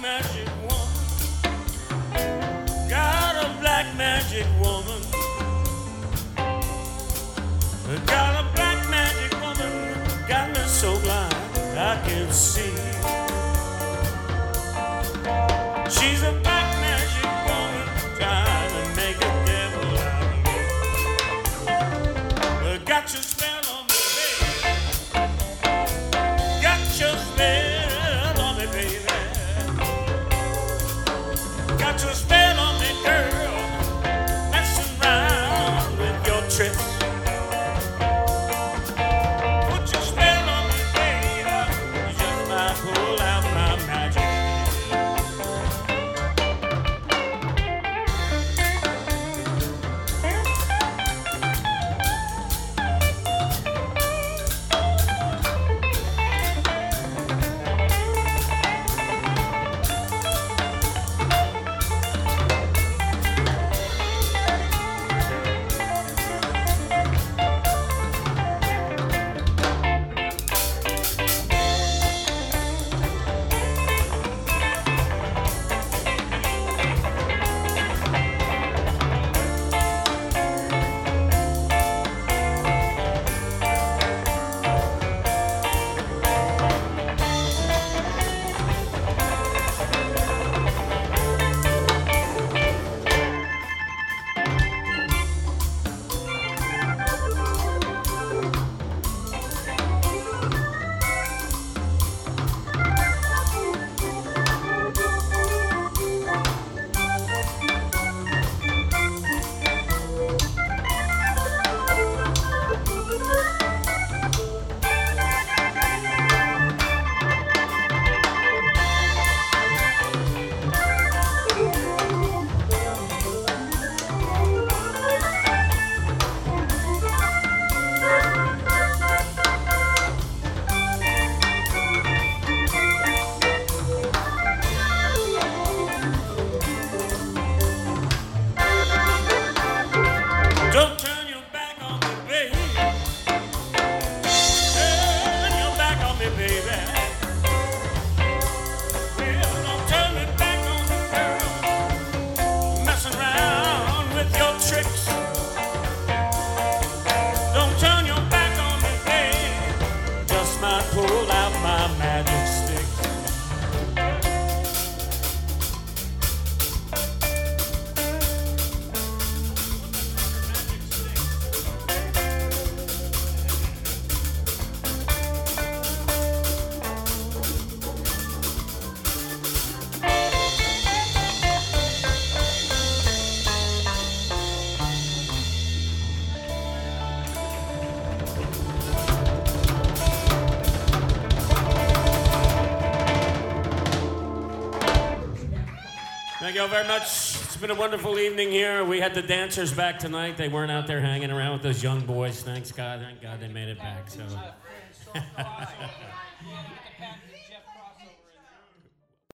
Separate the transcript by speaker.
Speaker 1: magic woman. Got a black magic woman. Got a black magic woman. Got me so blind I can't see. She's a black magic woman trying to make a devil out of me. Got your spell on me, baby. Got your spell on me, baby. Got your spell on me, girl. Messing around with your tricks. Put your spell on me, baby. You just might pull out my magic. Don't turn your back on me, baby. Turn your back on me, baby. Well, don't turn me back on me, girl. Messing around with your tricks. Don't turn your back on me, baby. Just might pull out my magic stick. Thank you all very much. It's been a wonderful evening here. We had the dancers back tonight. They weren't out there hanging around with those young boys. Thanks God. Thank God they made it back. So.